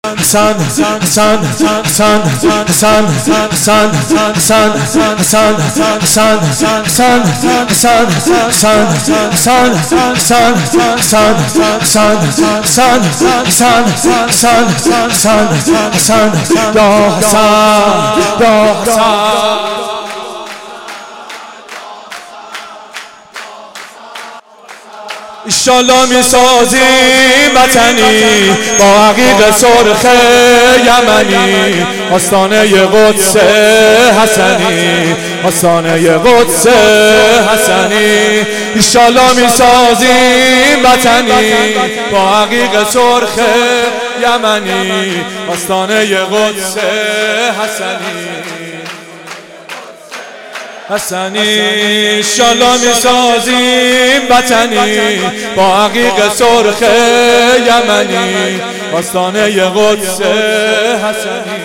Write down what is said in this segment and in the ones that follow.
ایشالله میسازیم وطنی با عقیق سرخ یمنی، آستانه قدس حسنی، آستانه قدس حسنی. ایشالله میسازیم وطنی با عقیق سرخ یمنی، آستانه قدس حسنی حسنی. ایشالله میسازیم وطنی با عقیق سرخ یمنی، آستانه قدس حسنی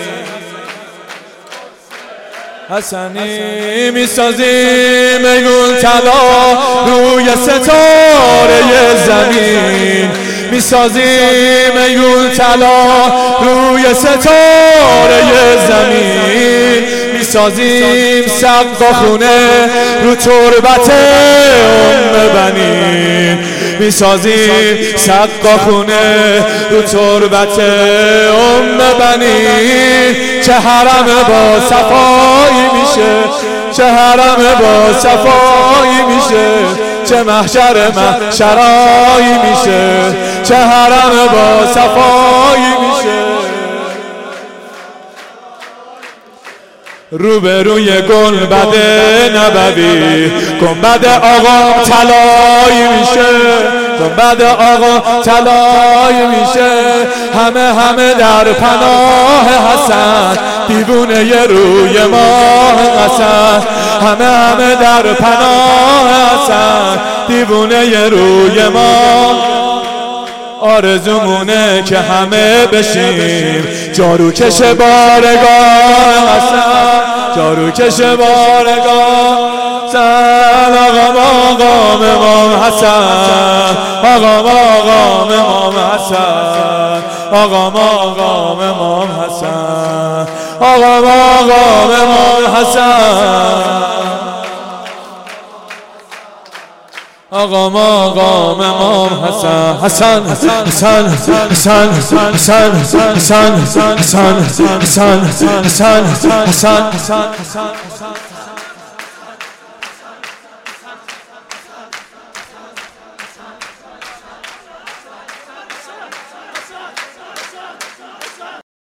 حسنی. میسازیم میگون طلا روی ستاره زمین، میسازیم میگون طلا روی ستاره زمین، میسازیم سقا خونه رو تربت بنین، میسازیم سقا خونه رو تربت بنین. چه حرم با صفایی میشه، چه حرم با صفایی میشه، چه محشر محشرایی میشه، چه حرم با صفایی میشه. روبروی گنبد نبوی گنبد آقا طلایی میشه، گنبد آقا طلایی میشه. همه در پناه حسن، دیوونه روی ماه حسن. همه در پناه حسن، دیوونه روی ماه. آرزومونه که همه بشیم جارو کش بارگاه حسن، جارو کش بارگاه حسن. آقا امام حسن، آقا امام حسن، آقا امام حسن، آقا امام حسن، آقا امام حسن. حسن حسن حسن حسن حسن حسن حسن حسن حسن حسن حسن حسن حسن